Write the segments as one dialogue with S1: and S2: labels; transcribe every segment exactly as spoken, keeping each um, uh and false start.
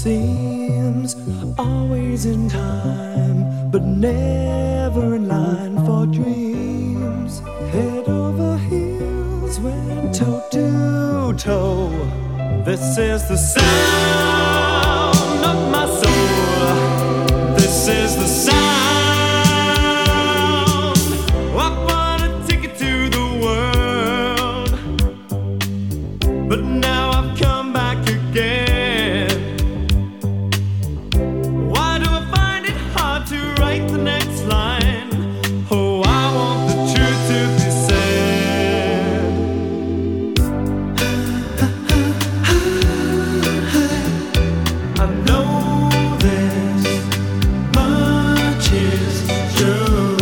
S1: seems always in time, but never in line for dreams. Head over heels, went toe to toe. This is the sound of my soul. This is the sound. I bought a ticket to the world, but now I've come back again. Why do I find it hard to write the next line? Oh, I want the truth to be said. I know this much is true.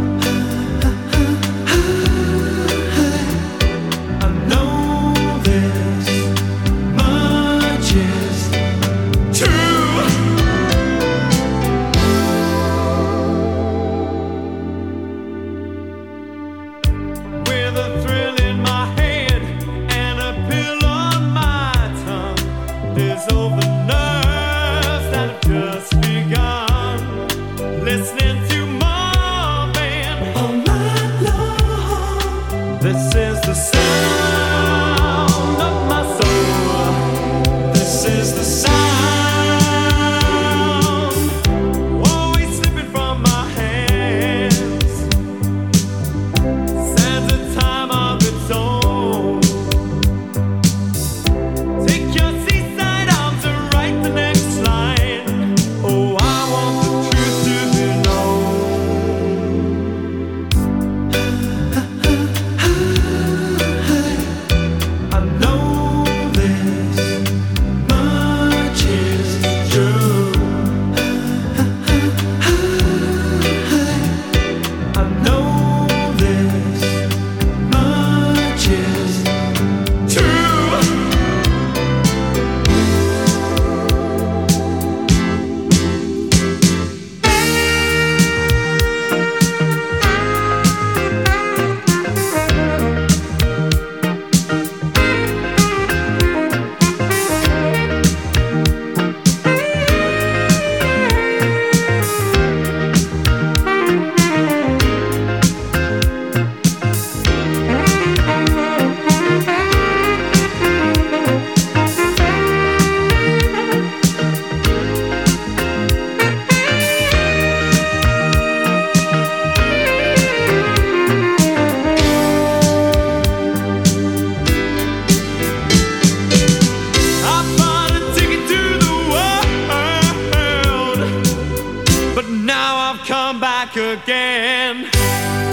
S1: I know this much is true. With a thrill in my head and a pill on my tongue, there's over nerves that have just begun. Listening to Marvin all night long. This is the sound of my soul. This is the sound, always slipping from my hands. Stands a time of its own. Take your seaside arms and write the next line. Oh, I want the truth to be known. I know this much is true. I know this much is true. I bought a ticket to the world, but now I've come back again.